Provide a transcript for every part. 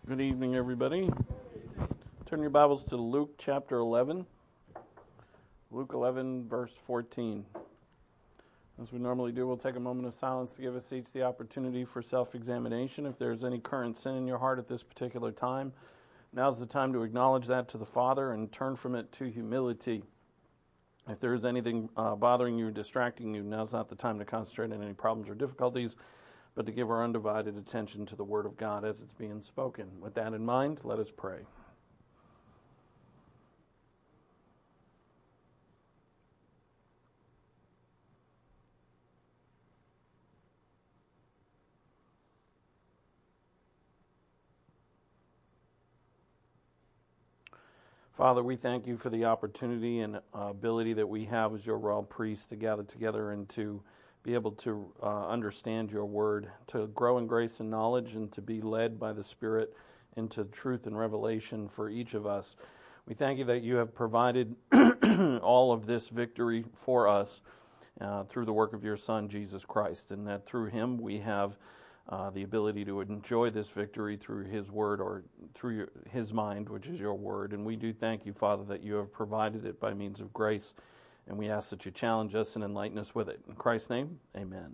Good evening, everybody. Turn your Bibles to Luke chapter 11. Luke 11, verse 14. As we normally do, we'll take a moment of silence to give us each the opportunity for self-examination. If there's any current sin in your heart at this particular time, now's the time to acknowledge that to the Father and turn from it to humility. If there is anything bothering you, distracting you, now's not the time to concentrate on any problems or difficulties, but to give our undivided attention to the Word of God as it's being spoken. With that in mind, let us pray. Father, we thank you for the opportunity and ability that we have as your royal priests to gather together and to be able to understand your word, to grow in grace and knowledge, and to be led by the Spirit into truth and revelation for each of us. We thank you that you have provided all of this victory for us through the work of your Son, Jesus Christ, and that through him we have the ability to enjoy this victory through his word or through his mind, which is your word. And we do thank you, Father, that you have provided it by means of grace. And we ask that you challenge us and enlighten us with it. In Christ's name, amen.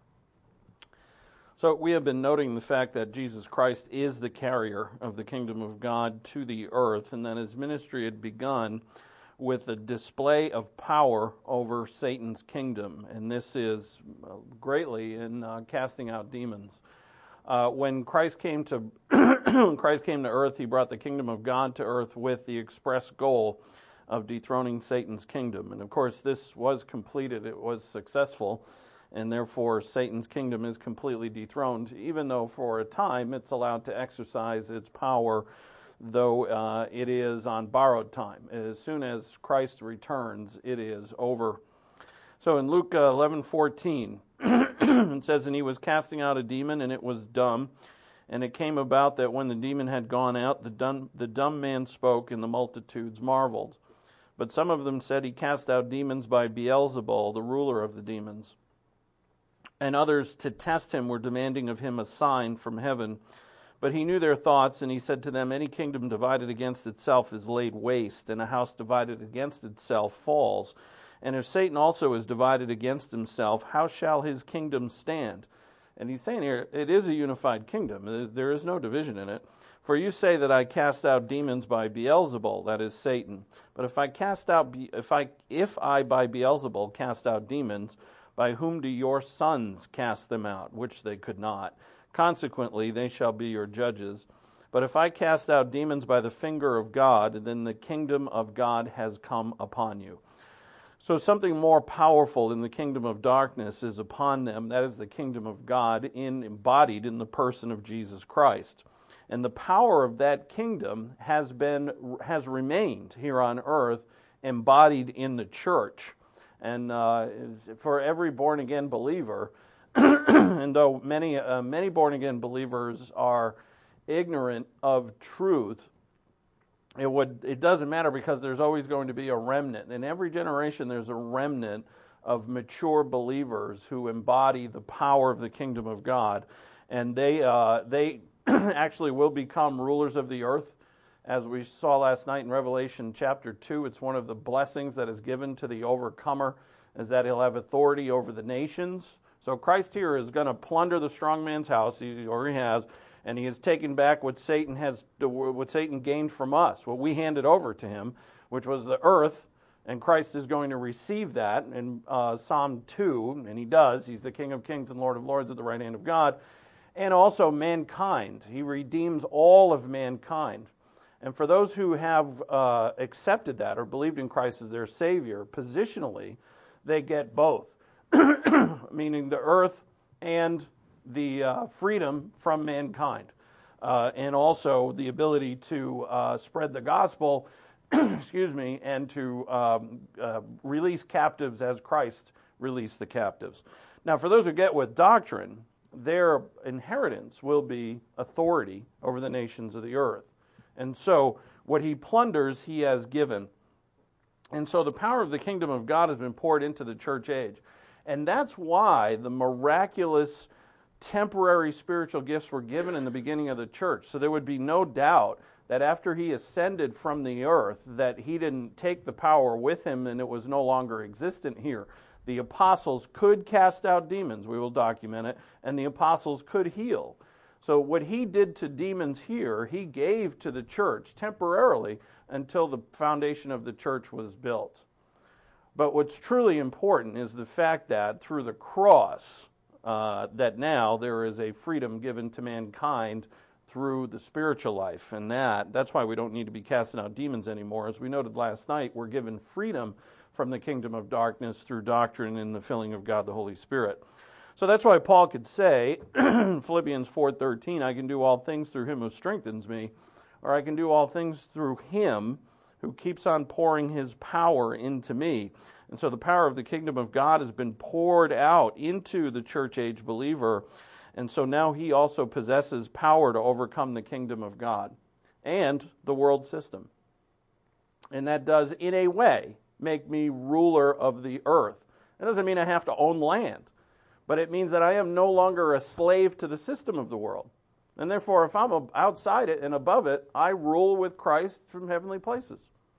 So we have been noting the fact that Jesus Christ is the carrier of the kingdom of God to the earth, and that his ministry had begun with a display of power over Satan's kingdom. And this is greatly in casting out demons. When Christ came to earth, he brought the kingdom of God to earth with the express goal of dethroning Satan's kingdom. And of course, this was completed. It was successful, and therefore Satan's kingdom is completely dethroned, even though for a time it's allowed to exercise its power, though it is on borrowed time. As soon as Christ returns, it is over. So in Luke 11:14, it says, "And he was casting out a demon, and it was dumb. And it came about that when the demon had gone out, the dumb man spoke, and the multitudes marveled. But some of them said, He cast out demons by Beelzebul, the ruler of the demons. And others, to test him, were demanding of him a sign from heaven. But he knew their thoughts, and he said to them, Any kingdom divided against itself is laid waste, and a house divided against itself falls. And if Satan also is divided against himself, how shall his kingdom stand?" And he's saying here, it is a unified kingdom. There is no division in it. "For you say that I cast out demons by Beelzebul, that is Satan. But if I by Beelzebul cast out demons, by whom do your sons cast them out, which they could not? Consequently, they shall be your judges. But if I cast out demons by the finger of God, then the kingdom of God has come upon you." So something more powerful than the kingdom of darkness is upon them. That is the kingdom of God embodied in the person of Jesus Christ. And the power of that kingdom has remained here on earth, embodied in the church. And for every born-again believer, and though many born-again believers are ignorant of truth, it doesn't matter, because there's always going to be a remnant. In every generation, there's a remnant of mature believers who embody the power of the kingdom of God, and they actually will become rulers of the earth. As we saw last night in Revelation chapter 2, it's one of the blessings that is given to the overcomer, is that he'll have authority over the nations. So Christ here is going to plunder the strong man's house, or he has, and he has taken back what Satan gained from us, what we handed over to him, which was the earth, and Christ is going to receive that in Psalm 2, and he does. He's the King of kings and Lord of lords at the right hand of God. And also mankind. He redeems all of mankind. And for those who have accepted that or believed in Christ as their Savior, positionally, they get both, meaning the earth and the freedom from mankind, and also the ability to spread the gospel, and to release captives as Christ released the captives. Now, for those who get with doctrine, their inheritance will be authority over the nations of the earth. And so what he plunders, he has given. And so the power of the kingdom of God has been poured into the church age. And that's why the miraculous temporary spiritual gifts were given in the beginning of the church. So there would be no doubt that after he ascended from the earth, that he didn't take the power with him and it was no longer existent here. The apostles could cast out demons, we will document it, and the apostles could heal. So what he did to demons here, he gave to the church temporarily until the foundation of the church was built. But what's truly important is the fact that through the cross, that now there is a freedom given to mankind through the spiritual life. And that's why we don't need to be casting out demons anymore. As we noted last night, we're given freedom from the kingdom of darkness through doctrine and the filling of God the Holy Spirit. So that's why Paul could say, Philippians 4:13, I can do all things through him who strengthens me, or I can do all things through him who keeps on pouring his power into me. And so the power of the kingdom of God has been poured out into the church age believer. And so now he also possesses power to overcome the kingdom of God and the world system. And that does, in a way, make me ruler of the earth. It doesn't mean I have to own land, but it means that I am no longer a slave to the system of the world. And therefore, if I'm outside it and above it, I rule with Christ from heavenly places.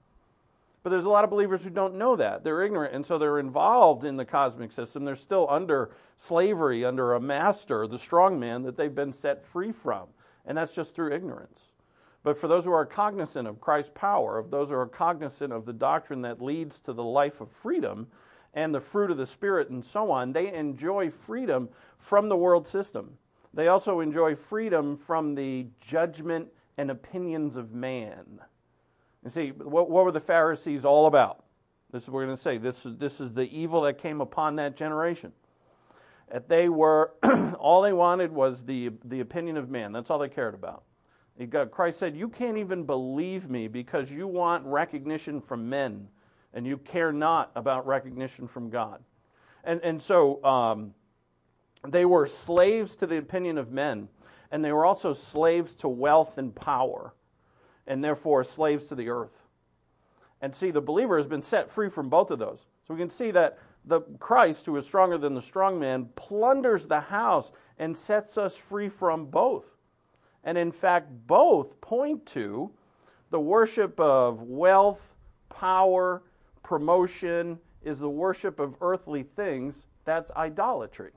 But there's a lot of believers who don't know that. They're ignorant, and so they're involved in the cosmic system. They're still under slavery, under a master, the strong man, that they've been set free from. And that's just through ignorance. But for those who are cognizant of Christ's power, of those who are cognizant of the doctrine that leads to the life of freedom and the fruit of the Spirit and so on, they enjoy freedom from the world system. They also enjoy freedom from the judgment and opinions of man. You see, what were the Pharisees all about? This is what we're going to say. This is the evil that came upon that generation. That they were, all they wanted was the opinion of man. That's all they cared about. Christ said, you can't even believe me because you want recognition from men, and you care not about recognition from God. And so they were slaves to the opinion of men, and they were also slaves to wealth and power, and therefore slaves to the earth. And see, the believer has been set free from both of those. So we can see that the Christ, who is stronger than the strong man, plunders the house and sets us free from both. And in fact, both point to the worship of wealth, power, promotion is the worship of earthly things. That's idolatry.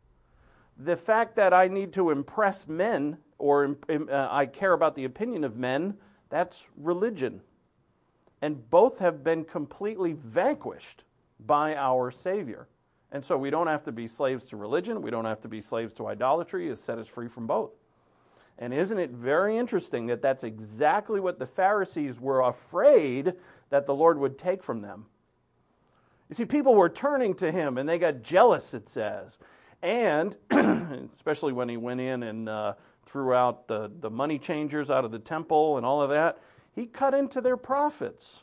The fact that I need to impress men, or I care about the opinion of men, that's religion. And both have been completely vanquished by our Savior. And so we don't have to be slaves to religion. We don't have to be slaves to idolatry. He has set us free from both. And isn't it very interesting that that's exactly what the Pharisees were afraid that the Lord would take from them? You see, people were turning to him, and they got jealous, it says. And, especially when he went in and threw out the money changers out of the temple and all of that, he cut into their profits.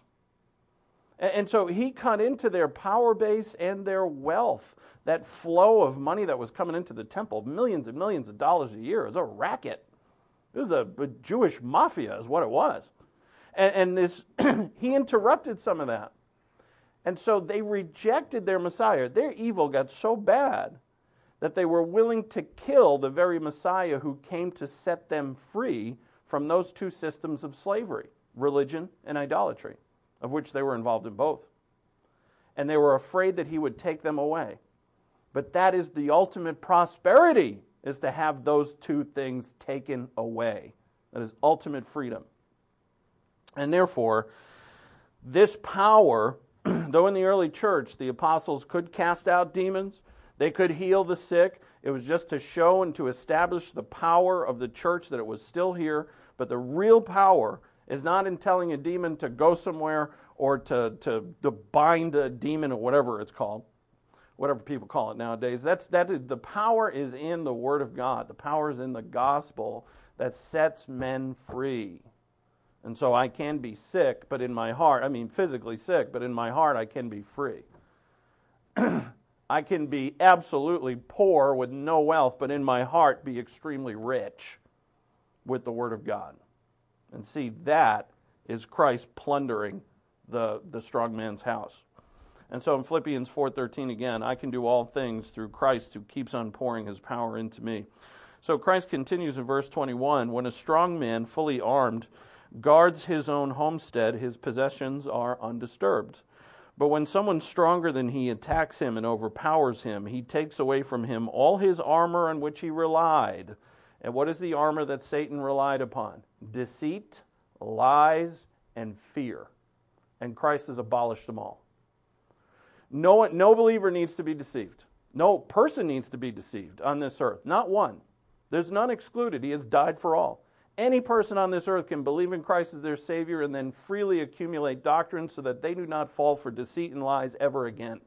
And so he cut into their power base and their wealth. That flow of money that was coming into the temple, millions and millions of dollars a year, is a racket. It was a Jewish mafia is what it was. And this he interrupted some of that. And so they rejected their Messiah. Their evil got so bad that they were willing to kill the very Messiah who came to set them free from those two systems of slavery, religion and idolatry, of which they were involved in both. And they were afraid that he would take them away. But that is the ultimate prosperity, is to have those two things taken away. That is ultimate freedom. And therefore, this power, though in the early church the apostles could cast out demons, they could heal the sick, it was just to show and to establish the power of the church that it was still here. But the real power is not in telling a demon to go somewhere or to bind a demon or whatever it's called, whatever people call it nowadays. The power is in the Word of God. The power is in the gospel that sets men free. And so I can be sick, but in my heart, physically sick, but in my heart I can be free. I can be absolutely poor with no wealth, but in my heart be extremely rich with the Word of God. And see, that is Christ plundering the strong man's house. And so in Philippians 4:13 again, I can do all things through Christ who keeps on pouring his power into me. So Christ continues in verse 21, when a strong man, fully armed, guards his own homestead, his possessions are undisturbed. But when someone stronger than he attacks him and overpowers him, he takes away from him all his armor on which he relied. And what is the armor that Satan relied upon? Deceit, lies, and fear. And Christ has abolished them all. No believer needs to be deceived. No person needs to be deceived on this earth. Not one. There's none excluded. He has died for all. Any person on this earth can believe in Christ as their Savior and then freely accumulate doctrine so that they do not fall for deceit and lies ever again.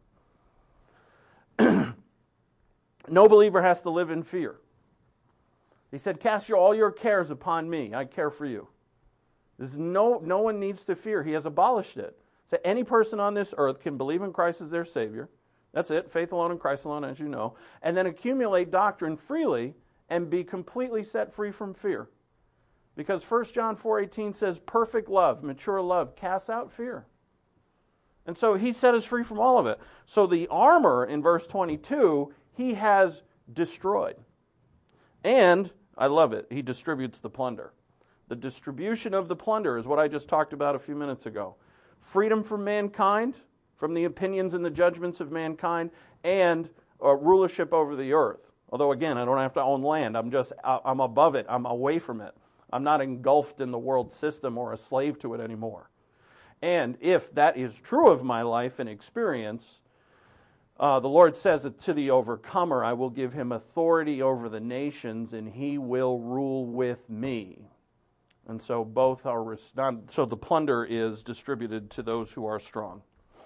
No believer has to live in fear. He said, cast all your cares upon me. I care for you. No one needs to fear. He has abolished it. So any person on this earth can believe in Christ as their Savior. That's it. Faith alone in Christ alone, as you know. And then accumulate doctrine freely and be completely set free from fear. Because 1 John 4:18 says, perfect love, mature love, casts out fear. And so he set us free from all of it. So the armor in verse 22, he has destroyed. And, I love it, he distributes the plunder. The distribution of the plunder is what I just talked about a few minutes ago. Freedom from mankind, from the opinions and the judgments of mankind, and rulership over the earth. Although, again, I don't have to own land. I'm above it. I'm away from it. I'm not engulfed in the world system or a slave to it anymore. And if that is true of my life and experience, the Lord says that to the overcomer, I will give him authority over the nations, and he will rule with me. And so both are so the plunder is distributed to those who are strong.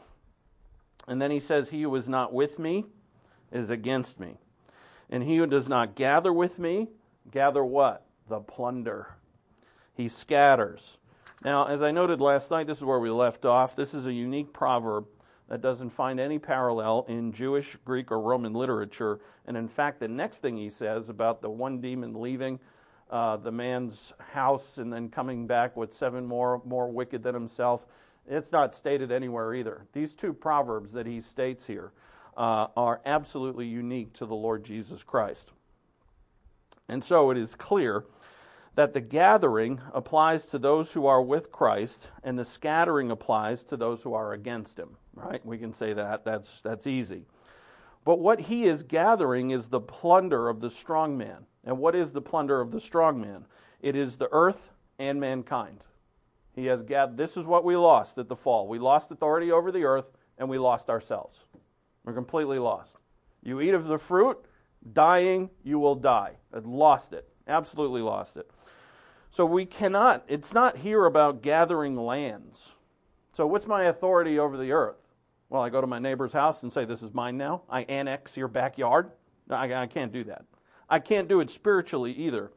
And then he says, he who is not with me is against me. And he who does not gather with me, gather what? The plunder. He scatters. Now, as I noted last night, this is where we left off. This is a unique proverb that doesn't find any parallel in Jewish, Greek, or Roman literature. And in fact, the next thing he says about the one demon leaving the man's house and then coming back with 7 more wicked than himself, it's not stated anywhere either. These 2 proverbs that he states here are absolutely unique to the Lord Jesus Christ. And so it is clear that the gathering applies to those who are with Christ, and the scattering applies to those who are against him. Right? We can say that. That's easy. But what he is gathering is the plunder of the strong man. And what is the plunder of the strong man? It is the earth and mankind. He has gathered. This is what we lost at the fall. We lost authority over the earth, and we lost ourselves. We're completely lost. You eat of the fruit, dying, you will die. I lost it. Absolutely lost it. So we cannot, it's not here about gathering lands. So what's my authority over the earth? Well, I go to my neighbor's house and say, this is mine now. I annex your backyard. No, I can't do that. I can't do it spiritually either.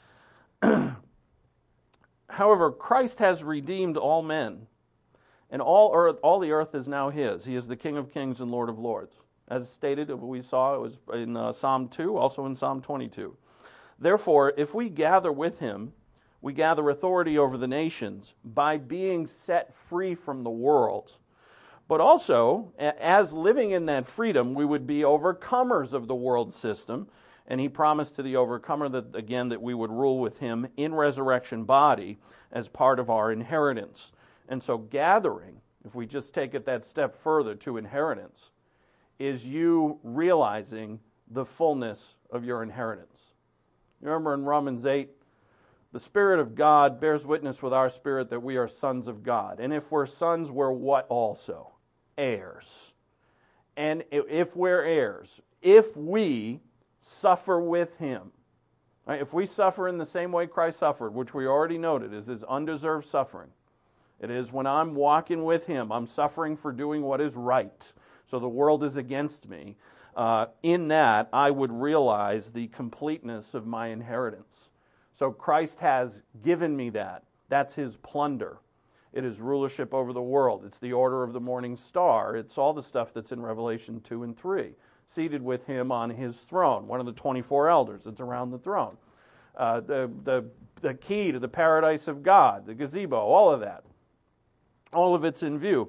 However, Christ has redeemed all men, and all the earth is now his. He is the King of kings and Lord of lords. As stated, we saw it was in Psalm 2, also in Psalm 22. Therefore, if we gather with him, we gather authority over the nations by being set free from the world. But also, as living in that freedom, we would be overcomers of the world system. And he promised to the overcomer that we would rule with him in resurrection body as part of our inheritance. And so gathering, if we just take it that step further to inheritance, is you realizing the fullness of your inheritance. You remember in Romans 8, the Spirit of God bears witness with our spirit that we are sons of God. And if we're sons, we're what also? Heirs. And if we're heirs, if we suffer with him, right? If we suffer in the same way Christ suffered, which we already noted is his undeserved suffering. It is when I'm walking with him, I'm suffering for doing what is right. So the world is against me. In that, I would realize the completeness of my inheritance. So Christ has given me that. That's his plunder. It is rulership over the world. It's the order of the morning star. It's all the stuff that's in Revelation 2 and 3. Seated with him on his throne, one of the 24 elders that's around the throne. The key to the paradise of God, the gazebo, all of that. All of it's in view.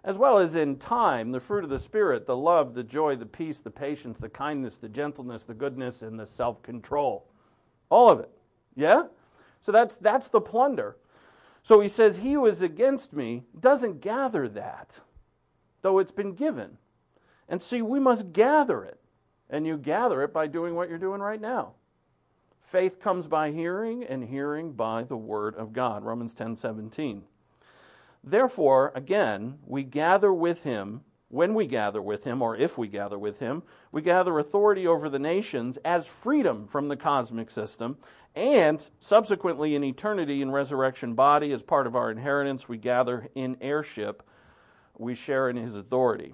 as well as in time, the fruit of the Spirit, the love, the joy, the peace, the patience, the kindness, the gentleness, the goodness, and the self-control. All of it. Yeah? So that's the plunder. So he says, he who is against me doesn't gather that, though it's been given. And see, we must gather it. And you gather it by doing what you're doing right now. Faith comes by hearing, and hearing by the word of God. Romans 10:17. Therefore, again, we gather with him. When we gather with him, or if we gather with him, we gather authority over the nations as freedom from the cosmic system, and subsequently in eternity in resurrection body as part of our inheritance, we gather in heirship. We share in his authority.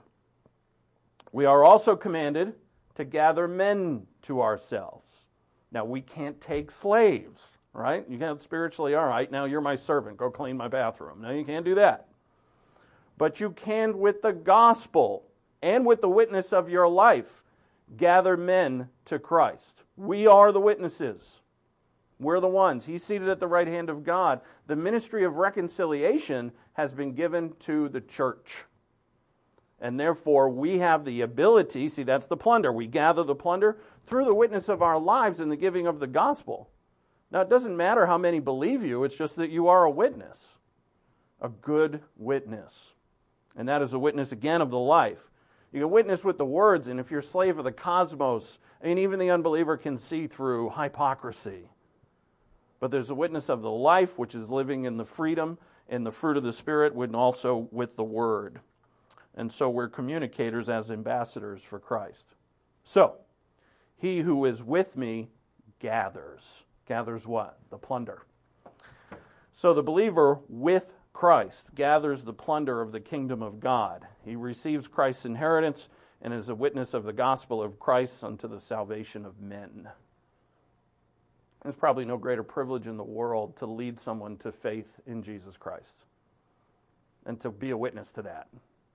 We are also commanded to gather men to ourselves. Now, we can't take slaves, right? You can't spiritually, all right, now you're my servant, go clean my bathroom. No, you can't do that. But you can, with the gospel and with the witness of your life, gather men to Christ. We are the witnesses. We're the ones. He's seated at the right hand of God. The ministry of reconciliation has been given to the church. And therefore, we have the ability, see, that's the plunder. We gather the plunder through the witness of our lives and the giving of the gospel. Now, it doesn't matter how many believe you, it's just that you are a witness, a good witness. And that is a witness, again, of the life. You can witness with the words, and if you're a slave of the cosmos, I mean, even the unbeliever can see through hypocrisy. But there's a witness of the life, which is living in the freedom and the fruit of the Spirit, and also with the word. And so we're communicators as ambassadors for Christ. So, he who is with me gathers. Gathers what? The plunder. So the believer with Christ gathers the plunder of the kingdom of God. He receives Christ's inheritance and is a witness of the gospel of Christ unto the salvation of men. There's probably no greater privilege in the world to lead someone to faith in Jesus Christ and to be a witness to that.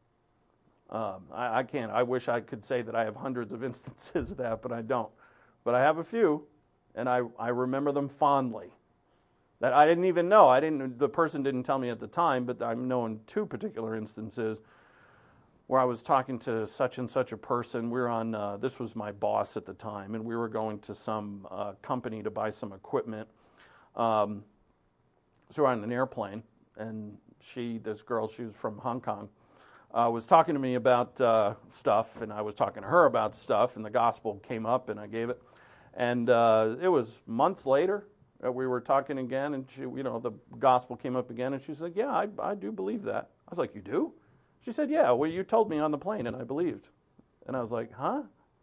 I can't. I wish I could say that I have hundreds of instances of that, but I don't. But I have a few, and I remember them fondly. That I didn't even know. The person didn't tell me at the time, but I'm knowing two particular instances where I was talking to such and such a person. We were on, this was my boss at the time, and we were going to some company to buy some equipment. So we're on an airplane, and this girl, she was from Hong Kong, was talking to me about stuff, and I was talking to her about stuff, and the gospel came up, and I gave it. And it was months later that we were talking again, and she, the gospel came up again, and she said, yeah, I do believe that. I was like, you do? She said, yeah, well, you told me on the plane, and I believed. And I was like, huh?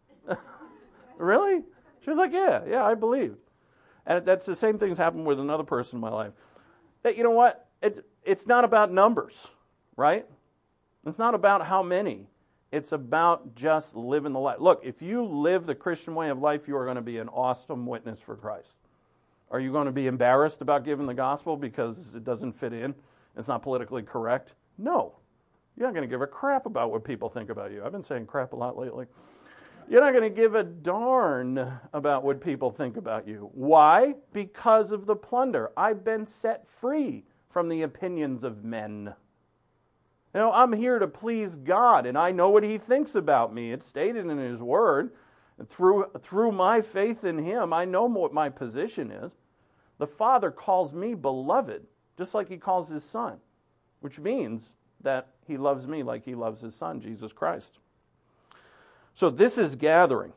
Really? She was like, yeah, I believed. And that's the same thing that's happened with another person in my life. That, you know what? It's not about numbers, right? It's not about how many. It's about just living the life. Look, if you live the Christian way of life, you are going to be an awesome witness for Christ. Are you going to be embarrassed about giving the gospel because it doesn't fit in? It's not politically correct? No. You're not going to give a crap about what people think about you. I've been saying crap a lot lately. You're not going to give a darn about what people think about you. Why? Because of the plunder. I've been set free from the opinions of men. I'm here to please God, and I know what He thinks about me. It's stated in His Word. Through my faith in Him, I know what my position is. The Father calls me beloved, just like He calls His Son, which means that He loves me like He loves His Son, Jesus Christ. So this is gathering.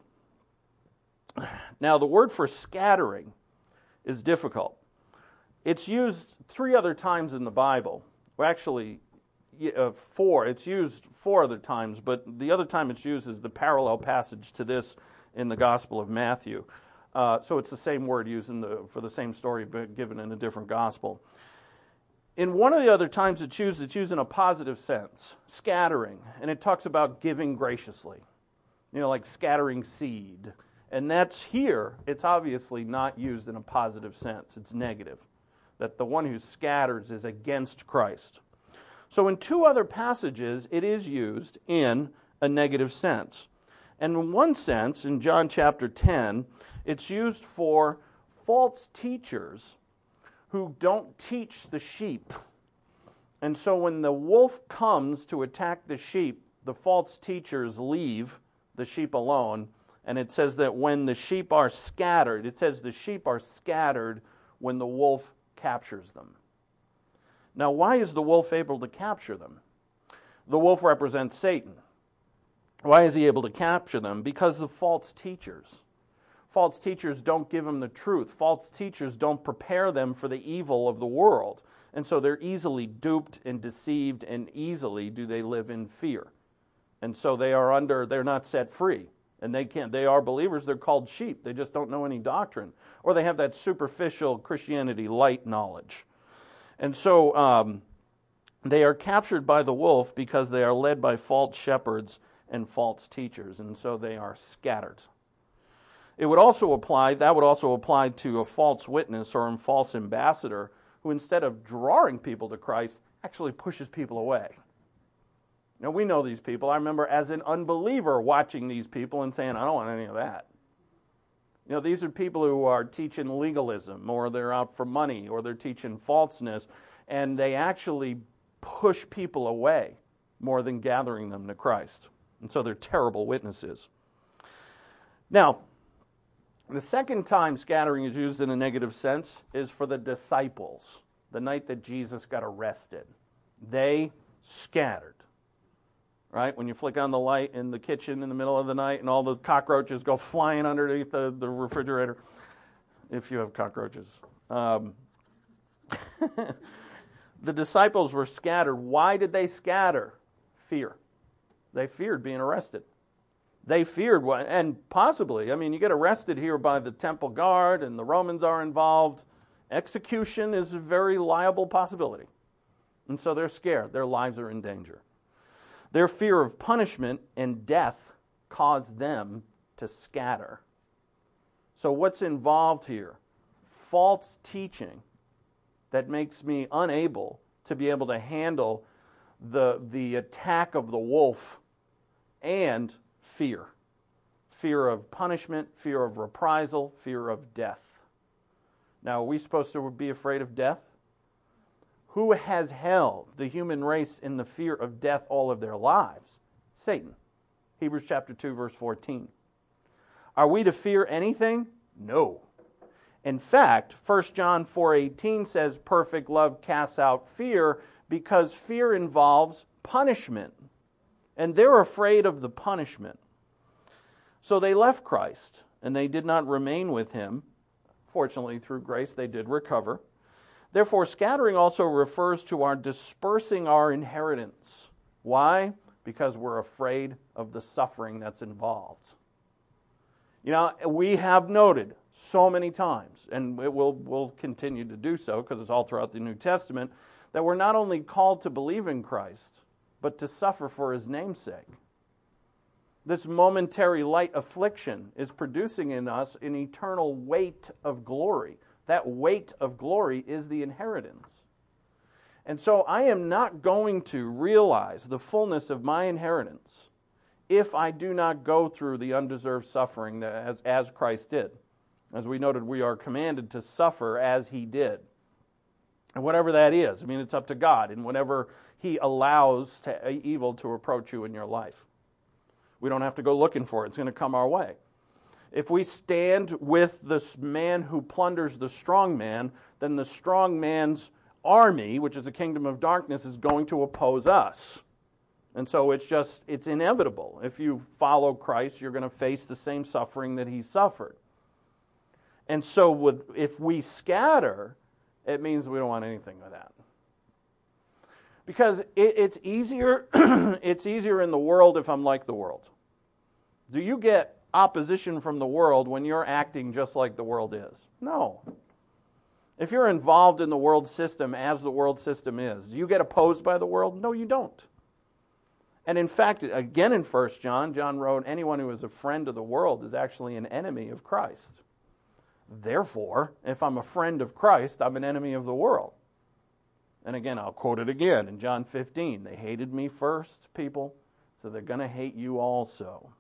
Now, the word for scattering is difficult. It's used 3 other times in the Bible. Well, actually, 4. It's used 4 other times, but the other time it's used is the parallel passage to this in the Gospel of Matthew. So it's the same word used for the same story, but given in a different gospel. In one of the other times it's used in a positive sense, scattering, and it talks about giving graciously, like scattering seed. And that's here, it's obviously not used in a positive sense. It's negative, that the one who scatters is against Christ. So in 2 other passages, it is used in a negative sense. And in one sense, in John chapter 10, it's used for false teachers who don't teach the sheep. And so when the wolf comes to attack the sheep, the false teachers leave the sheep alone. And it says that when the sheep are scattered, it says the sheep are scattered when the wolf captures them. Now, why is the wolf able to capture them? The wolf represents Satan. Why is he able to capture them? Because of false teachers. False teachers don't give them the truth. False teachers don't prepare them for the evil of the world. And so they're easily duped and deceived, and easily do they live in fear. And so they're not set free. And they are believers, they're called sheep. They just don't know any doctrine. Or they have that superficial Christianity light knowledge. And so they are captured by the wolf because they are led by false shepherds and false teachers. And so they are scattered. That would also apply to a false witness or a false ambassador who, instead of drawing people to Christ, actually pushes people away. Now, we know these people. I remember as an unbeliever watching these people and saying, I don't want any of that. These are people who are teaching legalism, or they're out for money, or they're teaching falseness, and they actually push people away more than gathering them to Christ. And so they're terrible witnesses. Now, the second time scattering is used in a negative sense is for the disciples, the night that Jesus got arrested. They scattered. Right? When you flick on the light in the kitchen in the middle of the night and all the cockroaches go flying underneath the refrigerator, if you have cockroaches. The disciples were scattered. Why did they scatter? Fear. They feared being arrested. They feared what, and possibly, you get arrested here by the temple guard and the Romans are involved. Execution is a very liable possibility. And so they're scared. Their lives are in danger. Their fear of punishment and death caused them to scatter. So what's involved here? False teaching that makes me unable to be able to handle the attack of the wolf, and fear. Fear of punishment, fear of reprisal, fear of death. Now, are we supposed to be afraid of death? Who has held the human race in the fear of death all of their lives? Satan. Hebrews chapter 2, verse 14. Are we to fear anything? No. In fact, 1 John 4:18 says perfect love casts out fear, because fear involves punishment. And they're afraid of the punishment. So they left Christ, and they did not remain with him. Fortunately, through grace, they did recover. Therefore, scattering also refers to our dispersing our inheritance. Why? Because we're afraid of the suffering that's involved. We have noted so many times, and we'll continue to do so because it's all throughout the New Testament, that we're not only called to believe in Christ, but to suffer for his name's sake. This momentary light affliction is producing in us an eternal weight of glory. That weight of glory is the inheritance. And so I am not going to realize the fullness of my inheritance if I do not go through the undeserved suffering as Christ did. As we noted, we are commanded to suffer as he did. And whatever that is, it's up to God, and whatever he allows evil to approach you in your life. We don't have to go looking for it. It's going to come our way. If we stand with this man who plunders the strong man, then the strong man's army, which is a kingdom of darkness, is going to oppose us. And so it's inevitable. If you follow Christ, you're going to face the same suffering that he suffered. And so if we scatter, it means we don't want anything with that. Because it's easier it's easier in the world if I'm like the world. Do you get opposition from the world when you're acting just like the world is? No. If you're involved in the world system as the world system is, do you get opposed by the world? No, you don't. And in fact, again in 1 John, John wrote, anyone who is a friend of the world is actually an enemy of Christ. Therefore, if I'm a friend of Christ, I'm an enemy of the world. And again, I'll quote it again in John 15. They hated me first, people, so they're going to hate you also.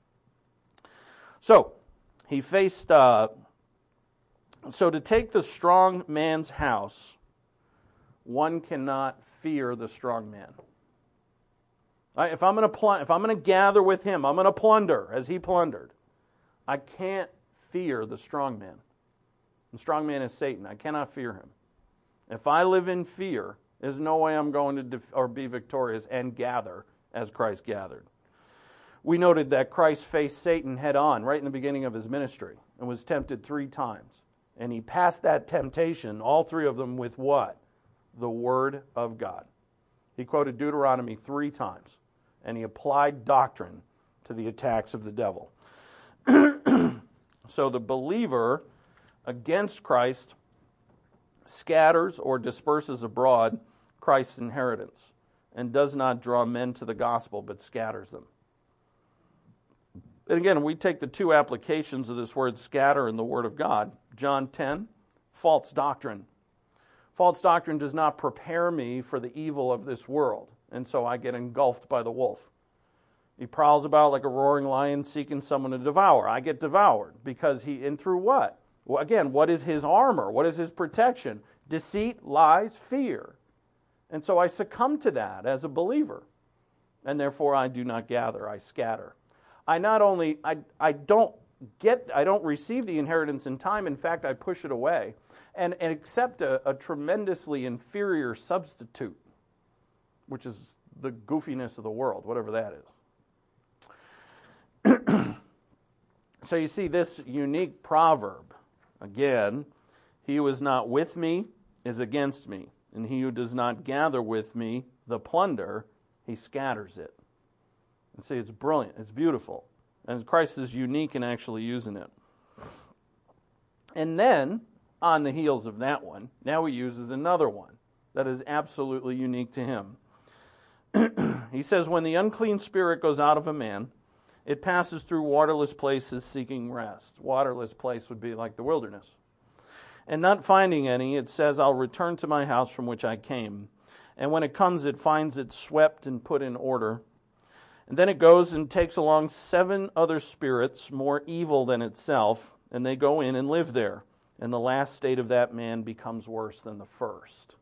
So, he faced, so to take the strong man's house one cannot fear the strong man. Right? If I'm going to gather with him, I'm going to plunder as he plundered. I can't fear the strong man. The strong man is Satan. I cannot fear him. If I live in fear, there's no way I'm going to be victorious and gather as Christ gathered. We noted that Christ faced Satan head on right in the beginning of his ministry and was tempted 3 times. And he passed that temptation, all 3 of them, with what? The Word of God. He quoted Deuteronomy 3 times, and he applied doctrine to the attacks of the devil. So the believer against Christ scatters or disperses abroad Christ's inheritance and does not draw men to the gospel, but scatters them. And again, we take the 2 applications of this word scatter in the Word of God. John 10, false doctrine. False doctrine does not prepare me for the evil of this world, and so I get engulfed by the wolf. He prowls about like a roaring lion seeking someone to devour. I get devoured because and through what? Well, again, what is his armor? What is his protection? Deceit, lies, fear. And so I succumb to that as a believer. And therefore I do not gather, I scatter. I don't receive the inheritance in time. In fact, I push it away and accept a tremendously inferior substitute, which is the goofiness of the world, whatever that is. So you see this unique proverb. Again, he who is not with me is against me, and he who does not gather with me the plunder, he scatters it. And see, it's brilliant, it's beautiful. And Christ is unique in actually using it. And then, on the heels of that one, now he uses another one that is absolutely unique to him. He says, when the unclean spirit goes out of a man, it passes through waterless places seeking rest. Waterless place would be like the wilderness. And not finding any, it says, I'll return to my house from which I came. And when it comes, it finds it swept and put in order. And then it goes and takes along 7 other spirits more evil than itself, and they go in and live there. And the last state of that man becomes worse than the first.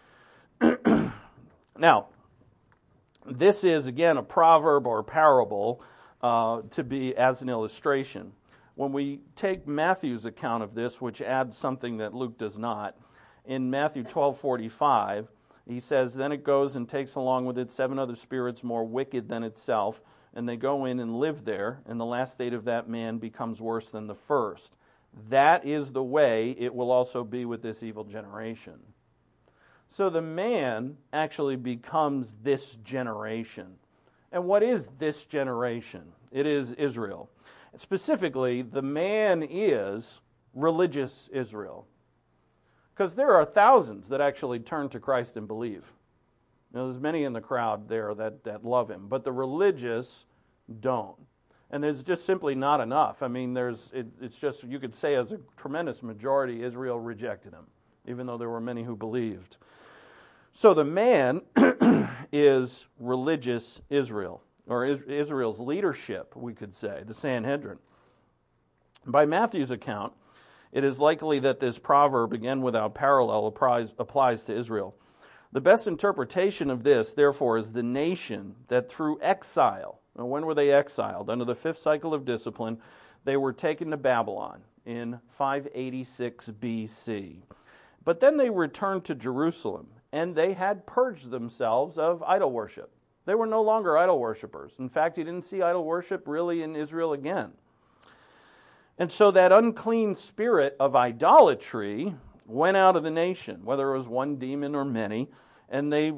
Now, this is, again, a proverb or a parable to be as an illustration. When we take Matthew's account of this, which adds something that Luke does not, in Matthew 12:45, he says, then it goes and takes along with it 7 other spirits more wicked than itself, and they go in and live there, and the last state of that man becomes worse than the first. That is the way it will also be with this evil generation. So the man actually becomes this generation. And what is this generation? It is Israel. Specifically, the man is religious Israel. Because there are thousands that actually turn to Christ and believe. Now, there's many in the crowd there that love him, but the religious don't. And there's just simply not enough. I mean, it's just, you could say as a tremendous majority, Israel rejected him, even though there were many who believed. So the man is religious Israel, or Israel's leadership, we could say, the Sanhedrin. By Matthew's account, it is likely that this proverb, again without parallel, applies to Israel. The best interpretation of this, therefore, is the nation that through exile. Now, when were they exiled? Under the 5th cycle of discipline, they were taken to Babylon in 586 BC. But then they returned to Jerusalem, and they had purged themselves of idol worship. They were no longer idol worshipers. In fact, you didn't see idol worship really in Israel again. And so that unclean spirit of idolatry went out of the nation, whether it was one demon or many, and they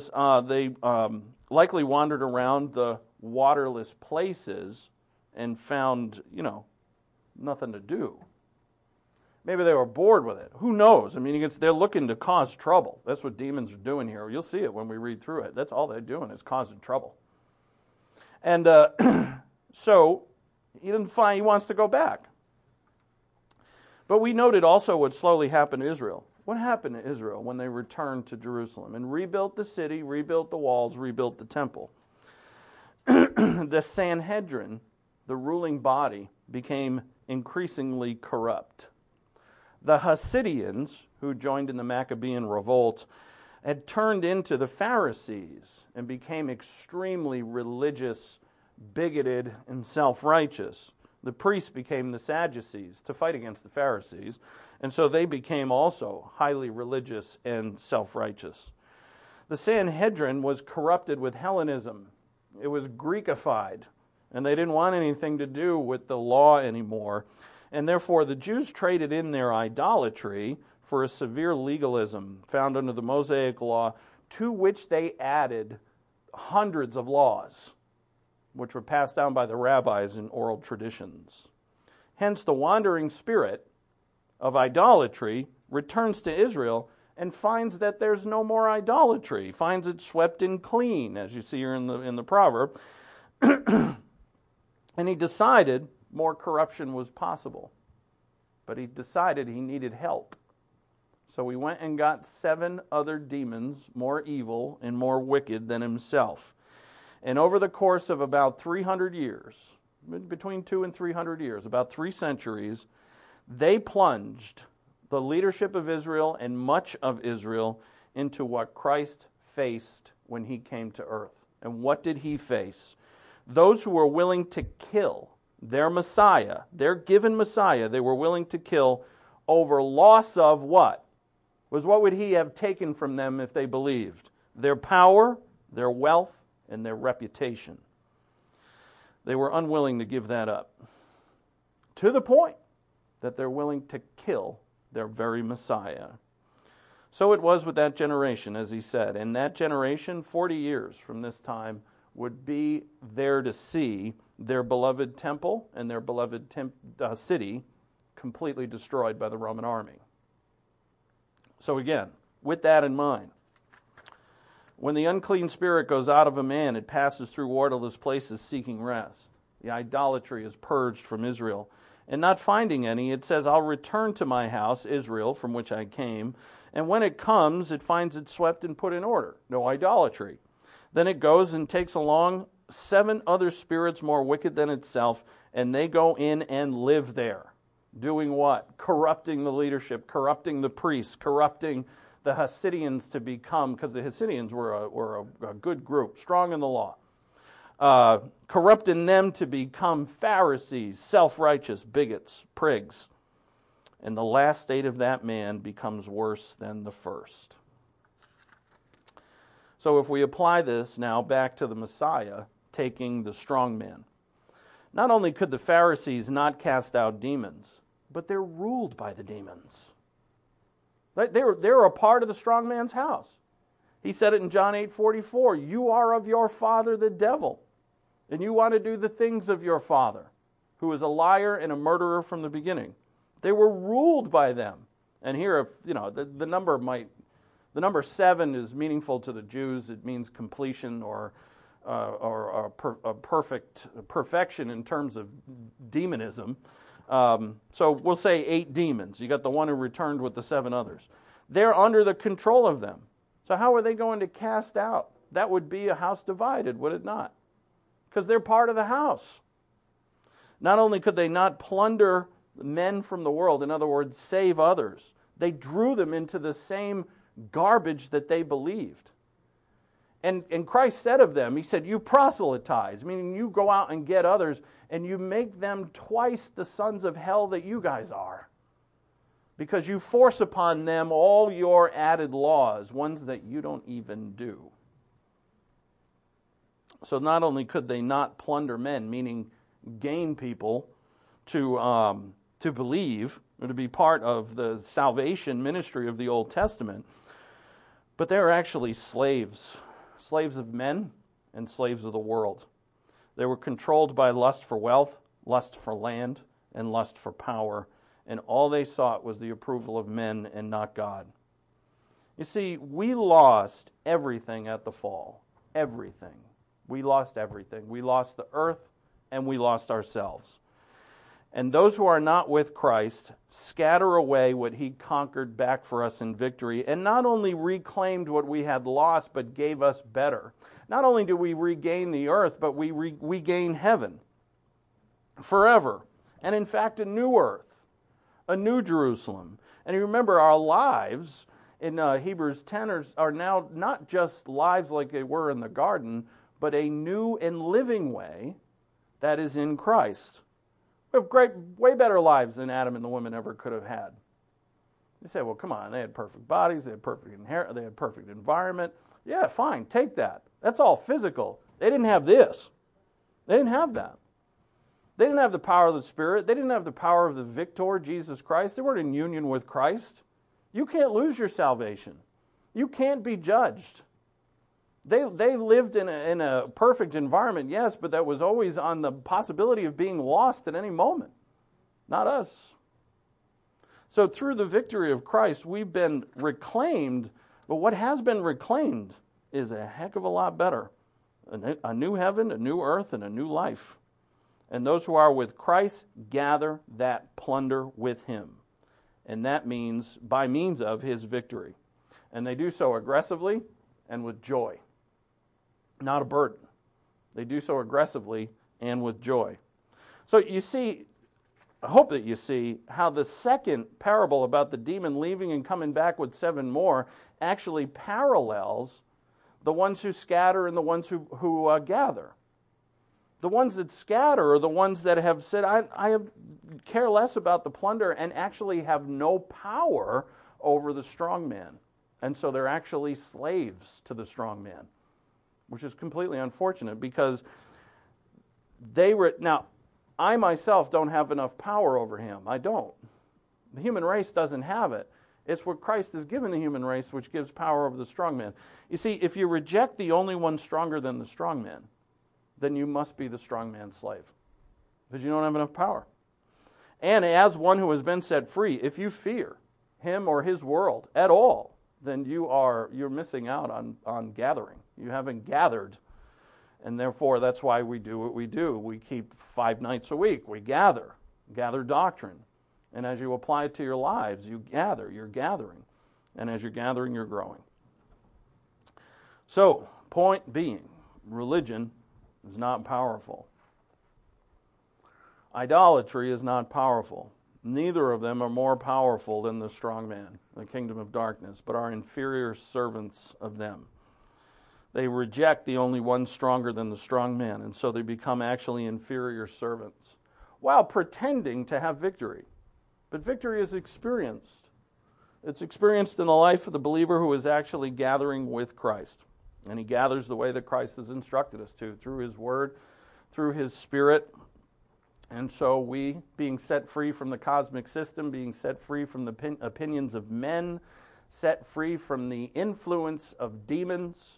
likely wandered around the waterless places and found, nothing to do. Maybe they were bored with it. Who knows? I mean, they're looking to cause trouble. That's what demons are doing here. You'll see it when we read through it. That's all they're doing is causing trouble. And so he wants to go back. But we noted also what slowly happened to Israel. What happened to Israel when they returned to Jerusalem and rebuilt the city, rebuilt the walls, rebuilt the temple? The Sanhedrin, the ruling body, became increasingly corrupt. The Hasidians, who joined in the Maccabean revolt, had turned into the Pharisees and became extremely religious, bigoted, and self-righteous. The priests became the Sadducees to fight against the Pharisees, and so they became also highly religious and self-righteous. The Sanhedrin was corrupted with Hellenism. It was Greekified, and they didn't want anything to do with the law anymore. And therefore, the Jews traded in their idolatry for a severe legalism found under the Mosaic law, to which they added hundreds of laws, which were passed down by the rabbis in oral traditions. Hence, the wandering spirit of idolatry returns to Israel and finds that there's no more idolatry, finds it swept in clean, as you see here in the proverb. And he decided more corruption was possible. But he decided he needed help. So he went and got 7 other demons, more evil and more wicked than himself. And over the course of about 300 years, between 200 and 300 years, about 3 centuries, they plunged the leadership of Israel and much of Israel into what Christ faced when he came to earth. And what did he face? Those who were willing to kill their Messiah, their given Messiah, they were willing to kill over loss of what? What would he have taken from them if they believed? Their power, their wealth, and their reputation. They were unwilling to give that up. To the point that they're willing to kill their very Messiah. So it was with that generation, as he said. And that generation, 40 years from this time, would be there to see their beloved temple and their beloved city completely destroyed by the Roman army. So again, with that in mind, when the unclean spirit goes out of a man, it passes through waterless places seeking rest. The idolatry is purged from Israel. And not finding any, it says, I'll return to my house, Israel, from which I came. And when it comes, it finds it swept and put in order. No idolatry. Then it goes and takes along 7 other spirits more wicked than itself, and they go in and live there. Doing what? Corrupting the leadership, corrupting the priests, corrupting the Hasidians to become, because the Hasidians were a good group, strong in the law. Corrupting them to become Pharisees, self-righteous, bigots, prigs. And the last state of that man becomes worse than the first. So if we apply this now back to the Messiah, taking the strong man, not only could the Pharisees not cast out demons, but they're ruled by the demons. They're a part of the strong man's house. He said it in John 8:44, you are of your father the devil, and you want to do the things of your father, who is a liar and a murderer from the beginning. They were ruled by them. And here, if the number 7 is meaningful to the Jews. It means completion or perfection in terms of demonism. So we'll say 8 demons. You got the one who returned with the 7 others. They're under the control of them. So how are they going to cast out? That would be a house divided, would it not? Because they're part of the house. Not only could they not plunder men from the world, in other words, save others, they drew them into the same garbage that they believed. And Christ said of them, he said, you proselytize, meaning you go out and get others, and you make them twice the sons of hell that you guys are. Because you force upon them all your added laws, ones that you don't even do. So not only could they not plunder men, meaning gain people to believe, or to be part of the salvation ministry of the Old Testament, but they were actually slaves of men and slaves of the world. They were controlled by lust for wealth, lust for land, and lust for power, and all they sought was the approval of men and not God. You see, we lost everything at the fall. Everything. We lost everything. We lost the earth, and we lost ourselves. And those who are not with Christ scatter away what he conquered back for us in victory, and not only reclaimed what we had lost, but gave us better. Not only do we regain the earth, but we gain heaven forever. And in fact, a new earth, a new Jerusalem. And you remember, our lives in Hebrews 10 are now not just lives like they were in the garden, but a new and living way that is in Christ. We have way better lives than Adam and the woman ever could have had. You say, well, come on, they had perfect bodies, they had perfect environment. Yeah, fine, take that. That's all physical. They didn't have this. They didn't have that. They didn't have the power of the Spirit. They didn't have the power of the victor, Jesus Christ. They weren't in union with Christ. You can't lose your salvation. You can't be judged. They lived in a perfect environment, yes, but that was always on the possibility of being lost at any moment. Not us. So through the victory of Christ, we've been reclaimed, but what has been reclaimed is a heck of a lot better. A new heaven, a new earth, and a new life. And those who are with Christ gather that plunder with him. And that means by means of his victory. And they do so aggressively and with joy. Not a burden. They do so aggressively and with joy. So you see, I hope that you see how the second parable about the demon leaving and coming back with 7 more actually parallels the ones who scatter and the ones who gather. The ones that scatter are the ones that have said, I care less about the plunder and actually have no power over the strong man. And so they're actually slaves to the strong man, which is completely unfortunate because now, I myself don't have enough power over him. I don't. The human race doesn't have it. It's what Christ has given the human race which gives power over the strong man. You see, if you reject the only one stronger than the strong man, then you must be the strong man's slave because you don't have enough power. And as one who has been set free, if you fear him or his world at all, then you're missing out on gathering. You haven't gathered. And therefore, that's why we do what we do. We keep 5 nights a week. We gather doctrine. And as you apply it to your lives, you're gathering. And as you're gathering, you're growing. So, point being, religion is not powerful. Idolatry is not powerful. Neither of them are more powerful than the strong man, the kingdom of darkness, but are inferior servants of them. They reject the only one stronger than the strong man, and so they become actually inferior servants, while pretending to have victory. But victory is experienced. It's experienced in the life of the believer who is actually gathering with Christ. And he gathers the way that Christ has instructed us to, through his word, through his Spirit. And so we, being set free from the cosmic system, being set free from the opinions of men, set free from the influence of demons.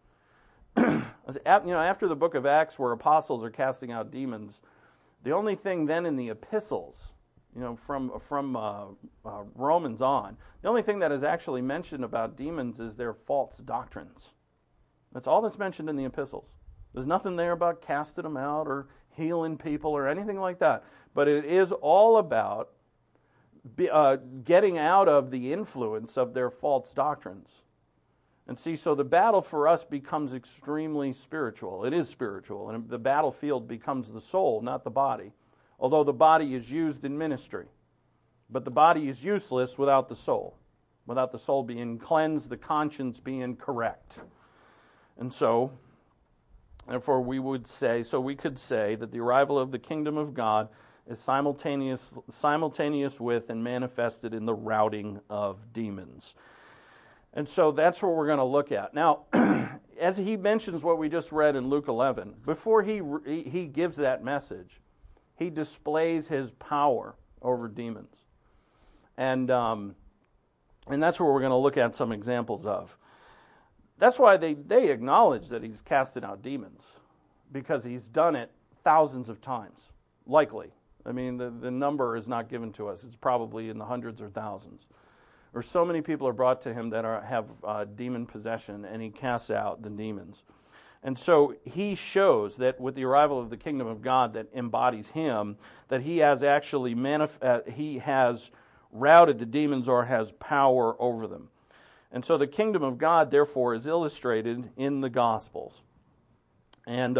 After the book of Acts where apostles are casting out demons, the only thing then in the epistles, from Romans on, the only thing that is actually mentioned about demons is their false doctrines. That's all that's mentioned in the epistles. There's nothing there about casting them out or healing people or anything like that. But it is all about getting out of the influence of their false doctrines. And see, so the battle for us becomes extremely spiritual. It is spiritual, and the battlefield becomes the soul, not the body. Although the body is used in ministry. But the body is useless without the soul being cleansed, the conscience being correct. And so, therefore we could say that the arrival of the kingdom of God is simultaneous with and manifested in the routing of demons. And so that's what we're going to look at. Now, as he mentions what we just read in Luke 11, before he gives that message, he displays his power over demons. And that's what we're going to look at some examples of. That's why they acknowledge that he's casted out demons, because he's done it thousands of times, likely. I mean, the number is not given to us. It's probably in the hundreds or thousands. Or so many people are brought to him that have demon possession, and he casts out the demons. And so he shows that with the arrival of the kingdom of God that embodies him, that he has actually he has routed the demons or has power over them. And so the kingdom of God, therefore, is illustrated in the Gospels. And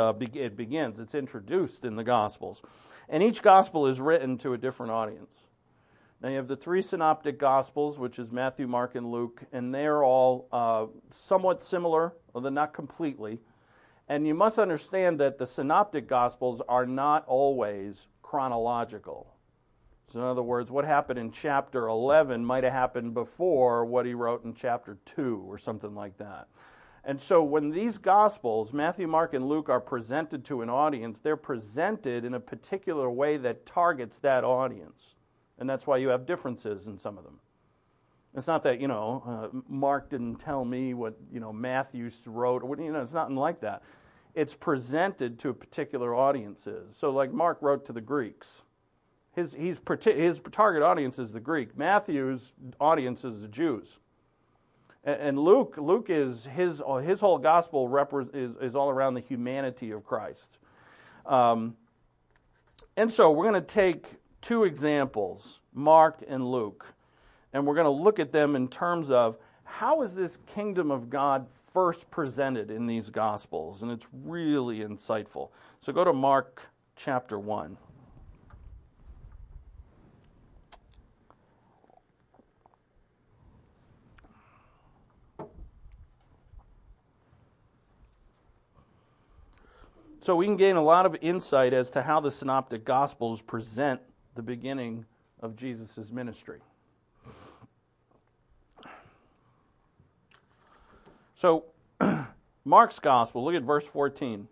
it's introduced in the Gospels. And each Gospel is written to a different audience. Now you have the three synoptic gospels, which is Matthew, Mark, and Luke, and they're all somewhat similar, although not completely. And you must understand that the synoptic gospels are not always chronological. So in other words, what happened in chapter 11 might have happened before what he wrote in chapter 2 or something like that. And so when these Gospels, Matthew, Mark, and Luke, are presented to an audience, they're presented in a particular way that targets that audience. And that's why you have differences in some of them. It's not that, Mark didn't tell me what, Matthew wrote. It's nothing like that. It's presented to particular audiences. So like Mark wrote to the Greeks. His target audience is the Greek. Matthew's audience is the Jews. And Luke is his whole gospel is all around the humanity of Christ. And so we're going to take two examples, Mark and Luke, and we're going to look at them in terms of how is this kingdom of God first presented in these gospels, and it's really insightful. So go to Mark chapter 1. So we can gain a lot of insight as to how the synoptic gospels present the beginning of Jesus' ministry. So Mark's gospel, look at verse 14.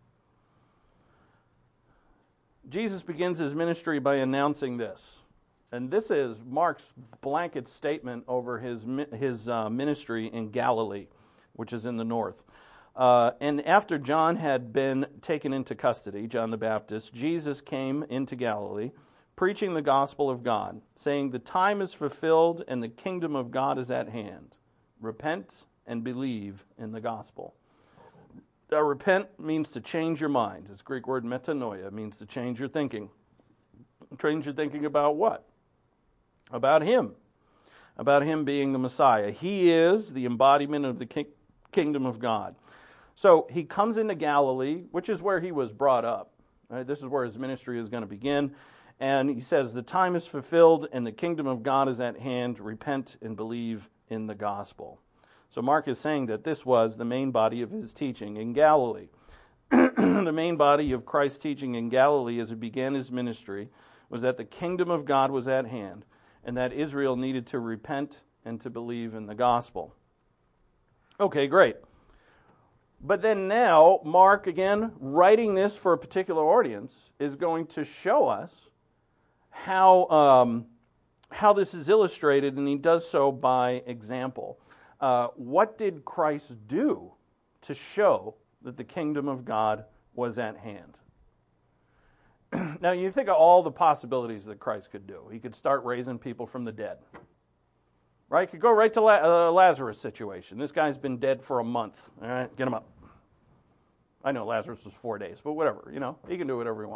Jesus begins his ministry by announcing this. And this is Mark's blanket statement over his ministry in Galilee, which is in the north. And after John had been taken into custody, John the Baptist, Jesus came into Galilee, preaching the gospel of God, saying, "The time is fulfilled and the kingdom of God is at hand. Repent and believe in the gospel." Repent means to change your mind. It's the Greek word metanoia. It means to change your thinking. Change your thinking about what? About Him. About Him being the Messiah. He is the embodiment of the kingdom of God. So he comes into Galilee, which is where he was brought up. Right? This is where his ministry is going to begin. And he says, the time is fulfilled and the kingdom of God is at hand. Repent and believe in the gospel. So Mark is saying that this was the main body of his teaching in Galilee. The main body of Christ's teaching in Galilee as he began his ministry was that the kingdom of God was at hand and that Israel needed to repent and to believe in the gospel. Okay, great. But then now, Mark, again, writing this for a particular audience, is going to show us how this is illustrated, and he does so by example. What did Christ do to show that the kingdom of God was at hand? Now, you think of all the possibilities that Christ could do. He could start raising people from the dead. Right? Could go right to Lazarus' situation. This guy's been dead for a month. All right, get him up. I know Lazarus was 4 days, but whatever. He can do whatever he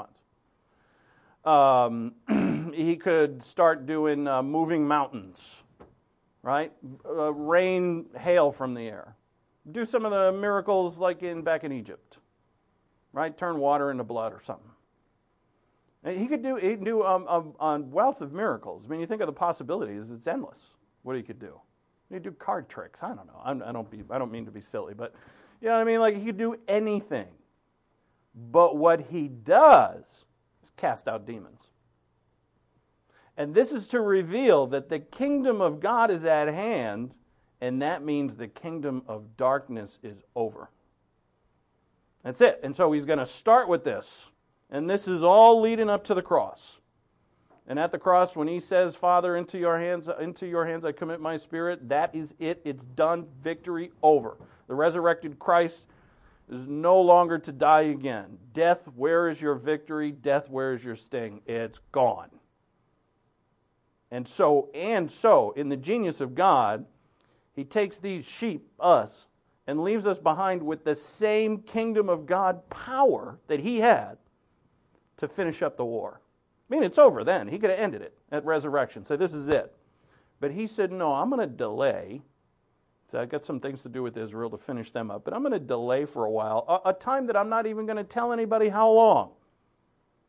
wants. He could start doing moving mountains, right? Rain hail from the air. Do some of the miracles like back in Egypt, right? Turn water into blood or something. And he can do a wealth of miracles. I mean, you think of the possibilities; it's endless. What he could do. He could do card tricks. I don't know. I don't mean to be silly, but you know what I mean? Like he could do anything. But what he does is cast out demons. And this is to reveal that the kingdom of God is at hand, and that means the kingdom of darkness is over. That's it. And so he's going to start with this. And this is all leading up to the cross. And at the cross, when he says, "Father, into your hands I commit my spirit," that is it. It's done. Victory over. The resurrected Christ is no longer to die again. Death, where is your victory? Death, where is your sting? It's gone. And so, in the genius of God, he takes these sheep, us, and leaves us behind with the same kingdom of God power that he had to finish up the war. I mean, it's over then. He could have ended it at resurrection. Say, this is it. But he said, no, I'm going to delay. So I've got some things to do with Israel to finish them up. But I'm going to delay for a while, a time that I'm not even going to tell anybody how long.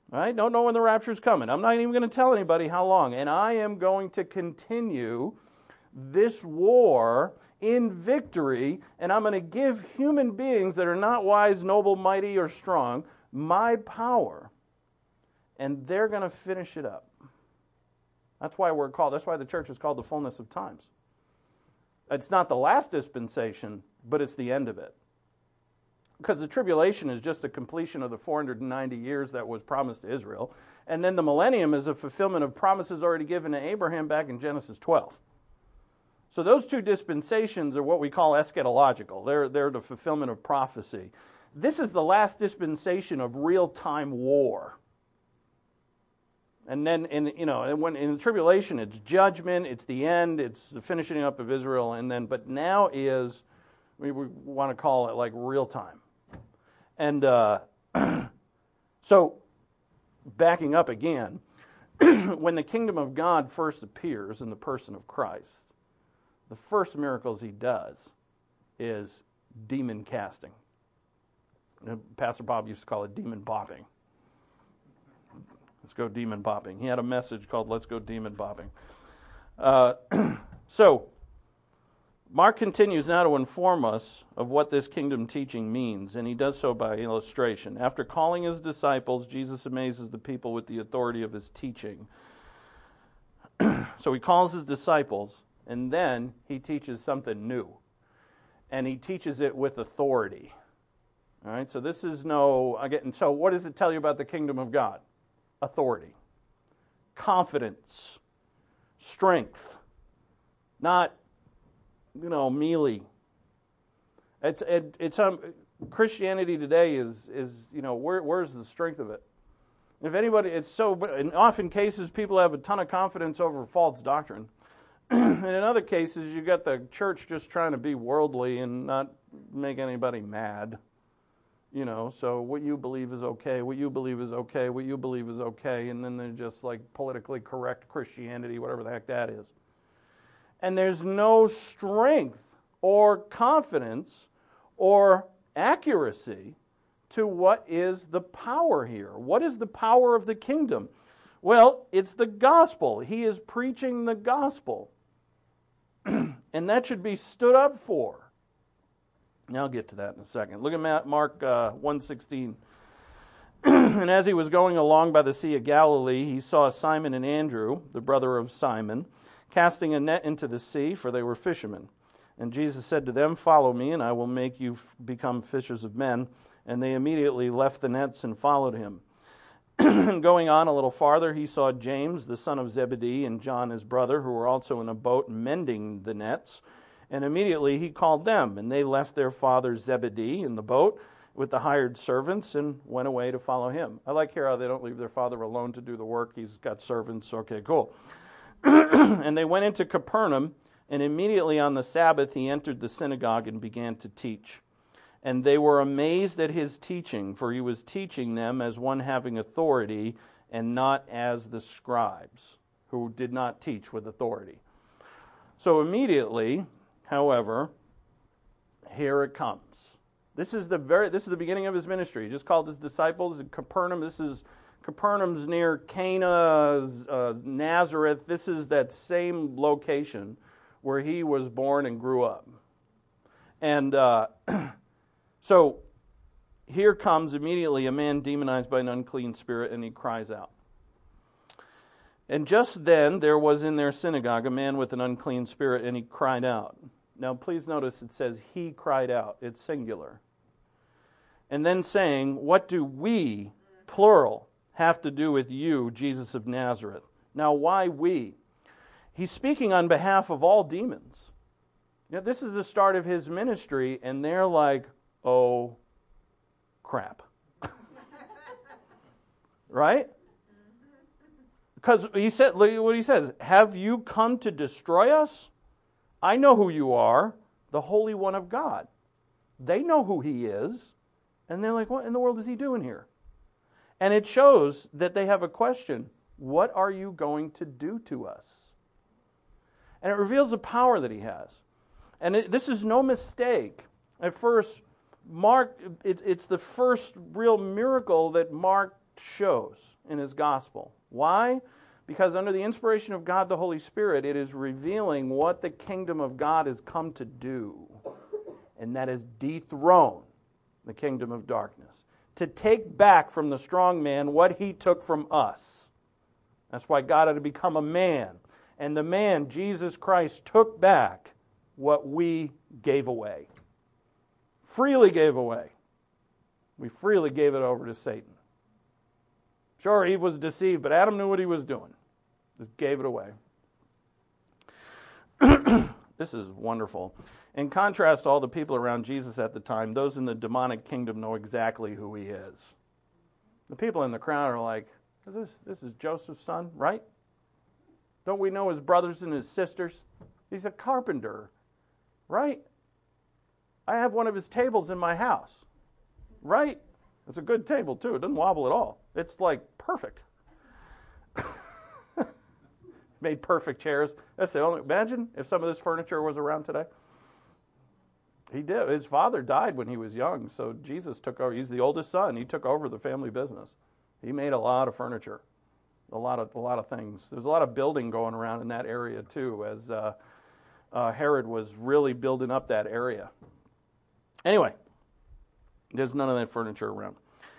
I don't know when the rapture's coming. I'm not even going to tell anybody how long. And I am going to continue this war in victory, and I'm going to give human beings that are not wise, noble, mighty, or strong my power, and they're going to finish it up. That's why the church is called the fullness of times. It's not the last dispensation, but it's the end of it. Because the tribulation is just a completion of the 490 years that was promised to Israel. And then the millennium is a fulfillment of promises already given to Abraham back in Genesis 12. So those two dispensations are what we call eschatological. They're the fulfillment of prophecy. This is the last dispensation of real-time war. And then in the tribulation, it's judgment, it's the end, it's the finishing up of Israel, but now is, we want to call it like real time. And so, backing up again, when the kingdom of God first appears in the person of Christ, the first miracles he does is demon casting. Pastor Bob used to call it demon bopping. Let's go demon bopping. He had a message called Let's Go Demon Bopping. So, Mark continues now to inform us of what this kingdom teaching means, and he does so by illustration. After calling his disciples, Jesus amazes the people with the authority of his teaching. So he calls his disciples, and then he teaches something new. And he teaches it with authority. All right, so this is so what does it tell you about the kingdom of God? Authority, confidence, strength, not, mealy. It's Christianity today is where's the strength of it? If anybody, in often cases people have a ton of confidence over false doctrine. And in other cases you got the church just trying to be worldly and not make anybody mad. So what you believe is okay, what you believe is okay, what you believe is okay, and then they're just like politically correct Christianity, whatever the heck that is. And there's no strength or confidence or accuracy to what is the power here. What is the power of the kingdom? Well, it's the gospel. He is preaching the gospel. And that should be stood up for. Now I'll get to that in a second. Look at Mark 1:16. And as he was going along by the Sea of Galilee, he saw Simon and Andrew, the brother of Simon, casting a net into the sea, for they were fishermen. And Jesus said to them, "Follow me, and I will make you become fishers of men." And they immediately left the nets and followed him. And going on a little farther, he saw James, the son of Zebedee, and John, his brother, who were also in a boat mending the nets. And immediately he called them, and they left their father Zebedee in the boat with the hired servants and went away to follow him. I like here how they don't leave their father alone to do the work. He's got servants. Okay, cool. And they went into Capernaum, and immediately on the Sabbath he entered the synagogue and began to teach. And they were amazed at his teaching, for he was teaching them as one having authority and not as the scribes, who did not teach with authority. So immediately, however, here it comes. This is the beginning of his ministry. He just called his disciples in Capernaum. Capernaum's near Cana, Nazareth. This is that same location where he was born and grew up. And so here comes immediately a man demonized by an unclean spirit, and he cries out. And just then there was in their synagogue a man with an unclean spirit, and he cried out. Now please notice it says he cried out. It's singular. And then saying, "What do we," plural, "have to do with you, Jesus of Nazareth?" Now why we? He's speaking on behalf of all demons. This is the start of his ministry, and they're like, oh, crap. Right? Because he said, look at what he says. "Have you come to destroy us? I know who you are, the Holy One of God." They know who he is. And they're like, what in the world is he doing here? And it shows that they have a question. What are you going to do to us? And it reveals the power that he has. And this is no mistake. At first, Mark, it's the first real miracle that Mark shows in his gospel. Why? Because under the inspiration of God the Holy Spirit, it is revealing what the kingdom of God has come to do, and that is dethrone the kingdom of darkness, to take back from the strong man what he took from us. That's why God had to become a man. And the man, Jesus Christ, took back what we gave away. Freely gave away. We freely gave it over to Satan. Sure, Eve was deceived, but Adam knew what he was doing. Just gave it away. This is wonderful. In contrast to all the people around Jesus at the time, those in the demonic kingdom know exactly who he is. The people in the crowd are like, this is Joseph's son, right? Don't we know his brothers and his sisters? He's a carpenter, right? I have one of his tables in my house, right? It's a good table, too. It doesn't wobble at all. It's like perfect. Made perfect chairs. That's the only. Imagine if some of this furniture was around today. He did. His father died when he was young, so Jesus took over. He's the oldest son. He took over the family business. He made a lot of furniture, a lot of things. There's a lot of building going around in that area too, as Herod was really building up that area. Anyway, there's none of that furniture around.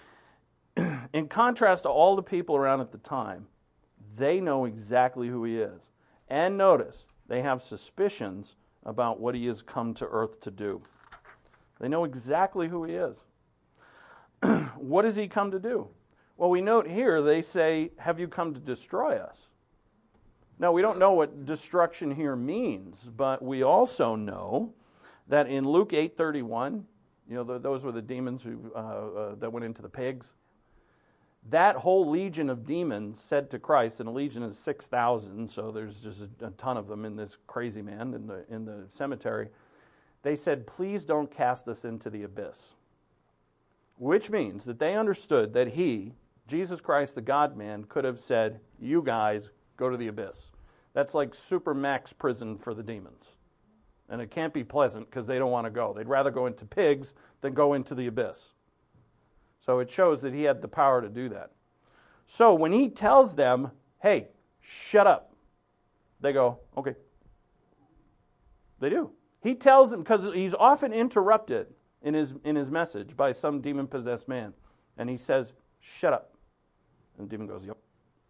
In contrast to all the people around at the time, they know exactly who he is. And notice, they have suspicions about what he has come to earth to do. They know exactly who he is. What does he come to do? Well, we note here, they say, have you come to destroy us? Now, we don't know what destruction here means, but we also know that in Luke 8:31, those were the demons who that went into the pigs. That whole legion of demons said to Christ, and a legion is 6,000, so there's just a ton of them in this crazy man in the cemetery. They said, please don't cast us into the abyss. Which means that they understood that he, Jesus Christ, the God-man, could have said, you guys, go to the abyss. That's like supermax prison for the demons. And it can't be pleasant because they don't want to go. They'd rather go into pigs than go into the abyss. So it shows that he had the power to do that. So when he tells them, hey, shut up, they go, okay. They do. He tells them, because he's often interrupted in his message by some demon-possessed man. And he says, shut up. And the demon goes, yep.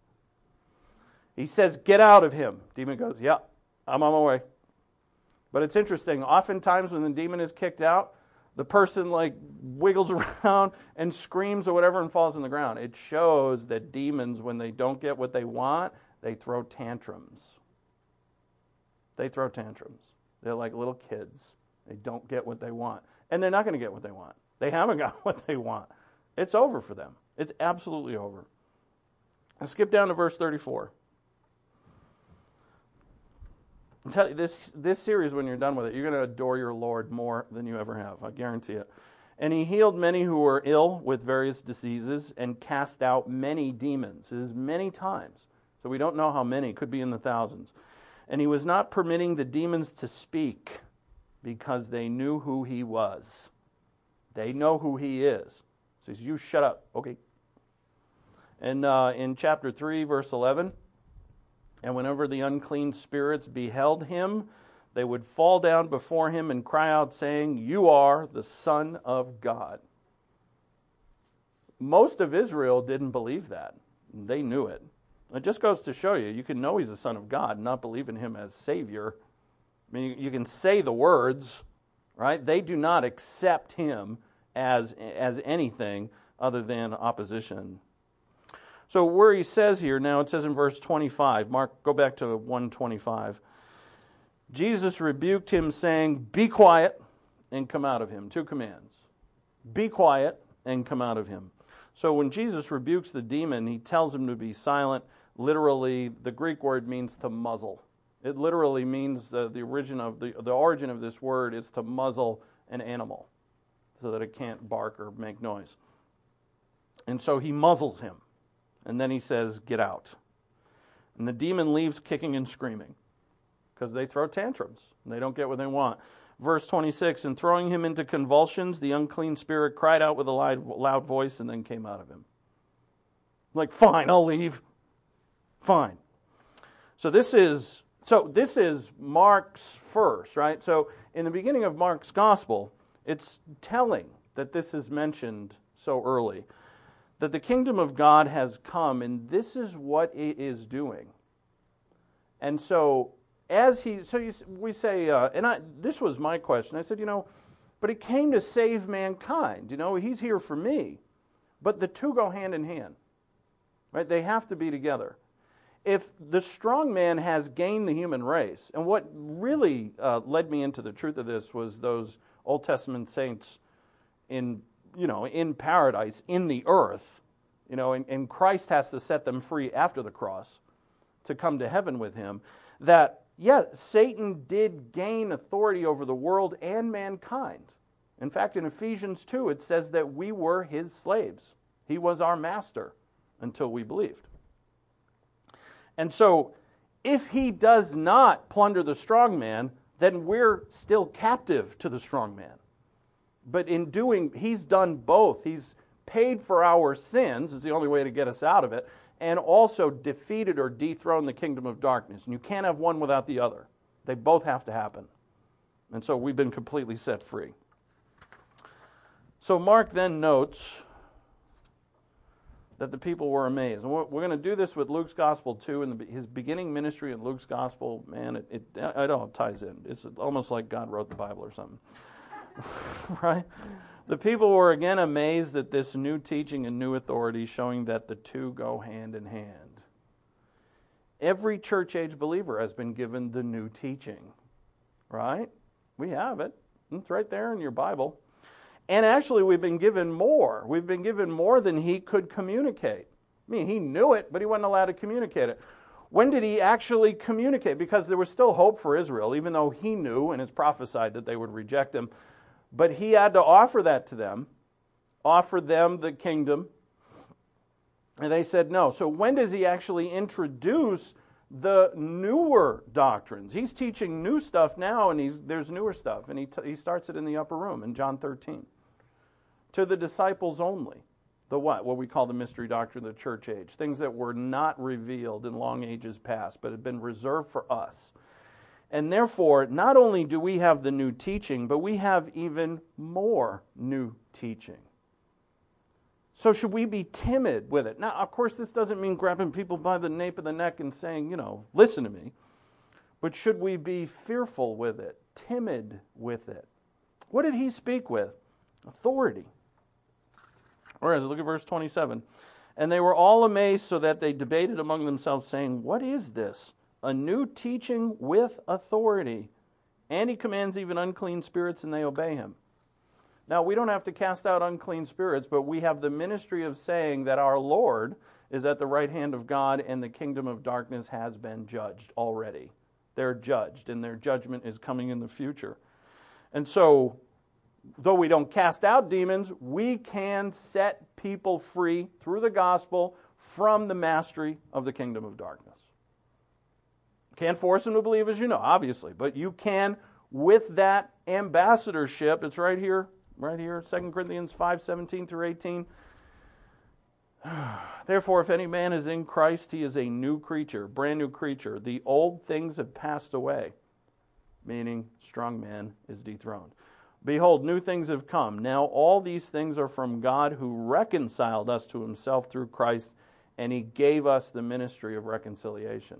He says, get out of him. Demon goes, yep, I'm on my way. But it's interesting. Oftentimes when the demon is kicked out, the person wiggles around and screams or whatever and falls on the ground. It shows that demons, when they don't get what they want, they throw tantrums. They throw tantrums. They're like little kids. They don't get what they want. And they're not going to get what they want. They haven't got what they want. It's over for them. It's absolutely over. Let's skip down to verse 34. I'll tell you, this series, when you're done with it, you're going to adore your Lord more than you ever have. I guarantee it. And he healed many who were ill with various diseases and cast out many demons. It is many times. So we don't know how many. It could be in the thousands. And he was not permitting the demons to speak because they knew who he was. They know who he is. So he says, you shut up. Okay. And in chapter 3, verse 11, and whenever the unclean spirits beheld him, they would fall down before him and cry out, saying, you are the Son of God. Most of Israel didn't believe that. They knew it. It just goes to show you can know he's the Son of God and not believe in him as Savior. I mean, you can say the words, right? They do not accept him as anything other than opposition. So where he says here, now it says in verse 25, Mark, go back to 125. Jesus rebuked him, saying, be quiet and come out of him. 2 commands. Be quiet and come out of him. So when Jesus rebukes the demon, he tells him to be silent. Literally, the Greek word means to muzzle. It literally means the origin of this word is to muzzle an animal so that it can't bark or make noise. And so he muzzles him. And then he says, get out. And the demon leaves kicking and screaming because they throw tantrums and they don't get what they want. Verse 26, and throwing him into convulsions, the unclean spirit cried out with a loud voice and then came out of him. Like, fine, I'll leave. Fine. So this is Mark's first, right? So in the beginning of Mark's gospel, it's telling that this is mentioned so early, that the kingdom of God has come, and this is what it is doing. And so we say, this was my question. I said, but he came to save mankind. He's here for me. But the two go hand in hand, right? They have to be together. If the strong man has gained the human race, and what really led me into the truth of this was those Old Testament saints in paradise, in the earth, and Christ has to set them free after the cross to come to heaven with him, that, Satan did gain authority over the world and mankind. In fact, in Ephesians 2, it says that we were his slaves. He was our master until we believed. And so, if he does not plunder the strong man, then we're still captive to the strong man. But in doing, he's done both. He's paid for our sins, is the only way to get us out of it, and also defeated or dethroned the kingdom of darkness. And you can't have one without the other. They both have to happen. And so we've been completely set free. So Mark then notes that the people were amazed. And we're going to do this with Luke's gospel too. And his beginning ministry in Luke's gospel, man, it all ties in. It's almost like God wrote the Bible or something. Right? The people were again amazed at this new teaching and new authority, showing that the two go hand in hand. Every church age believer has been given the new teaching. Right? We have it. It's right there in your Bible. And actually, we've been given more. We've been given more than he could communicate. I mean, he knew it, but he wasn't allowed to communicate it. When did he actually communicate? Because there was still hope for Israel, even though he knew and has prophesied that they would reject him. But he had to offer that to them, offer them the kingdom. And they said no. So when does he actually introduce the newer doctrines? He's teaching new stuff now, and there's newer stuff. And he starts it in the upper room in John 13. To the disciples only. The what? What we call the mystery doctrine of the church age. Things that were not revealed in long ages past, but had been reserved for us. And therefore, not only do we have the new teaching, but we have even more new teaching. So should we be timid with it? Now, of course, this doesn't mean grabbing people by the nape of the neck and saying, listen to me. But should we be fearful with it, timid with it? What did he speak with? Authority. Whereas, look at verse 27. And they were all amazed, so that they debated among themselves, saying, what is this? A new teaching with authority. And he commands even unclean spirits, and they obey him. Now, we don't have to cast out unclean spirits, but we have the ministry of saying that our Lord is at the right hand of God, and the kingdom of darkness has been judged already. They're judged, and their judgment is coming in the future. And so, though we don't cast out demons, we can set people free through the gospel from the mastery of the kingdom of darkness. Can't force them to believe, as you know, obviously, but you can, with that ambassadorship, it's right here, 2 Corinthians 5:17 through 18. Therefore, if any man is in Christ, he is a new creature, brand new creature. The old things have passed away, meaning strong man is dethroned. Behold, new things have come. Now all these things are from God, who reconciled us to himself through Christ, and he gave us the ministry of reconciliation.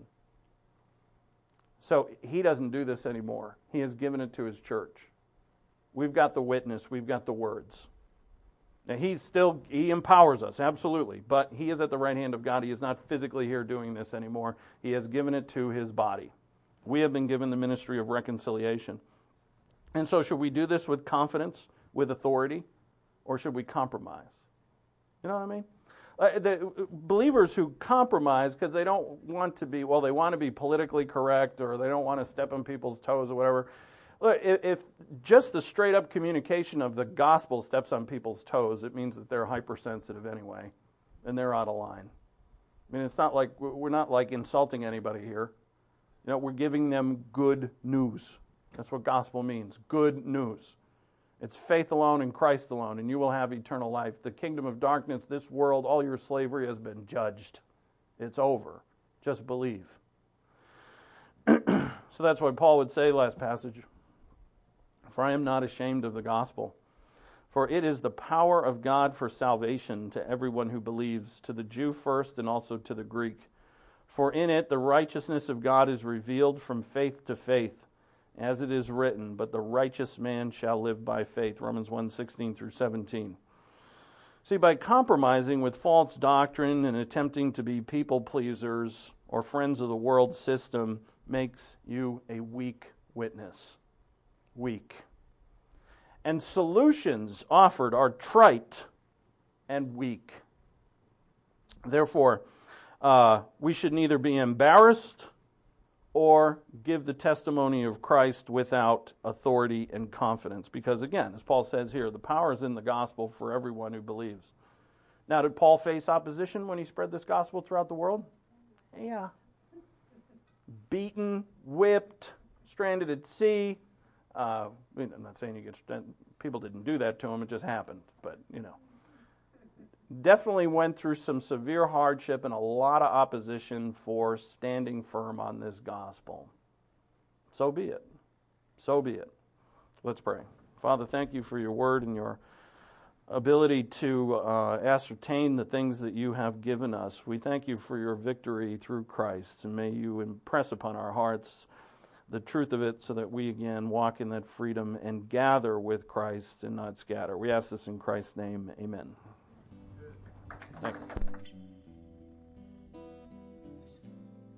So he doesn't do this anymore. He has given it to his church. We've got the witness. We've got the words. Now he empowers us, absolutely. But he is at the right hand of God. He is not physically here doing this anymore. He has given it to his body. We have been given the ministry of reconciliation. And so should we do this with confidence, with authority, or should we compromise? You know what I mean? The believers who compromise because they don't want to be, they want to be politically correct, or they don't want to step on people's toes or whatever. Look, if just the straight up communication of the gospel steps on people's toes, it means that they're hypersensitive anyway, and they're out of line. I mean, it's not like, we're not like insulting anybody here. We're giving them good news. That's what gospel means, good news. It's faith alone in Christ alone, and you will have eternal life. The kingdom of darkness, this world, all your slavery has been judged. It's over. Just believe. So that's what Paul would say last passage. For I am not ashamed of the gospel, for it is the power of God for salvation to everyone who believes, to the Jew first and also to the Greek. For in it the righteousness of God is revealed from faith to faith, as it is written, but the righteous man shall live by faith. Romans 1:16 through 17. See, by compromising with false doctrine and attempting to be people pleasers or friends of the world system makes you a weak witness. Weak. And solutions offered are trite and weak. Therefore, we should neither be embarrassed or give the testimony of Christ without authority and confidence. Because again, as Paul says here, the power is in the gospel for everyone who believes. Now, did Paul face opposition when he spread this gospel throughout the world? Yeah. Beaten, whipped, stranded at sea. I'm not saying people didn't do that to him, it just happened. But, definitely went through some severe hardship and a lot of opposition for standing firm on this gospel. So be it. So be it. Let's pray. Father, thank you for your word and your ability to ascertain the things that you have given us. We thank you for your victory through Christ, and may you impress upon our hearts the truth of it so that we again walk in that freedom and gather with Christ and not scatter. We ask this in Christ's name. Amen. Thank you.